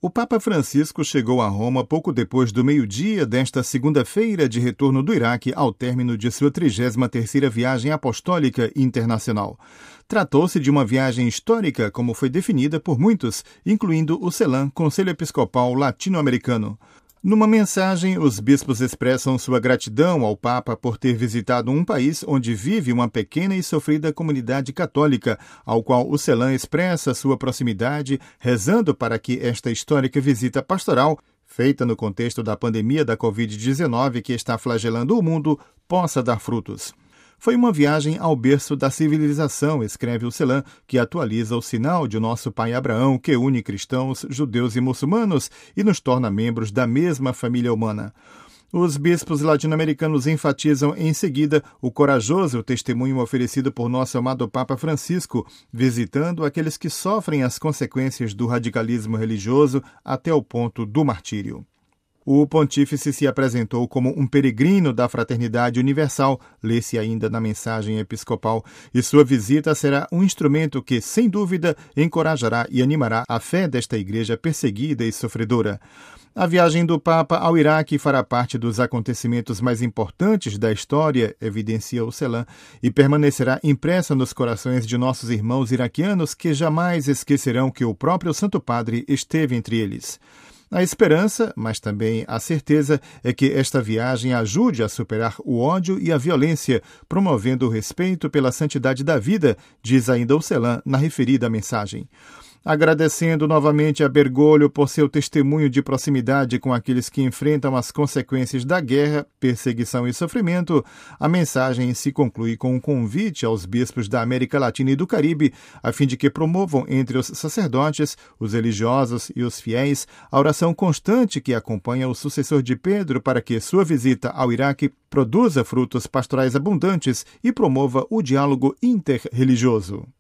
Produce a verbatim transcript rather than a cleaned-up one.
O Papa Francisco chegou a Roma pouco depois do meio-dia desta segunda-feira de retorno do Iraque ao término de sua trigésima terceira viagem apostólica internacional. Tratou-se de uma viagem histórica, como foi definida por muitos, incluindo o CELAM, Conselho Episcopal Latino-Americano. Numa mensagem, os bispos expressam sua gratidão ao Papa por ter visitado um país onde vive uma pequena e sofrida comunidade católica, ao qual o CELAM expressa sua proximidade, rezando para que esta histórica visita pastoral, feita no contexto da pandemia da covid dezenove que está flagelando o mundo, possa dar frutos. Foi uma viagem ao berço da civilização, escreve o CELAM, que atualiza o sinal de nosso pai Abraão, que une cristãos, judeus e muçulmanos e nos torna membros da mesma família humana. Os bispos latino-americanos enfatizam em seguida o corajoso testemunho oferecido por nosso amado Papa Francisco, visitando aqueles que sofrem as consequências do radicalismo religioso até o ponto do martírio. O pontífice se apresentou como um peregrino da fraternidade universal, lê-se ainda na mensagem episcopal, e sua visita será um instrumento que, sem dúvida, encorajará e animará a fé desta igreja perseguida e sofredora. A viagem do Papa ao Iraque fará parte dos acontecimentos mais importantes da história, evidencia o CELAM, e permanecerá impressa nos corações de nossos irmãos iraquianos que jamais esquecerão que o próprio Santo Padre esteve entre eles. A esperança, mas também a certeza, é que esta viagem ajude a superar o ódio e a violência, promovendo o respeito pela santidade da vida, diz ainda o CELAM na referida mensagem. Agradecendo novamente a Bergoglio por seu testemunho de proximidade com aqueles que enfrentam as consequências da guerra, perseguição e sofrimento, a mensagem se conclui com um convite aos bispos da América Latina e do Caribe, a fim de que promovam entre os sacerdotes, os religiosos e os fiéis a oração constante que acompanha o sucessor de Pedro para que sua visita ao Iraque produza frutos pastorais abundantes e promova o diálogo interreligioso.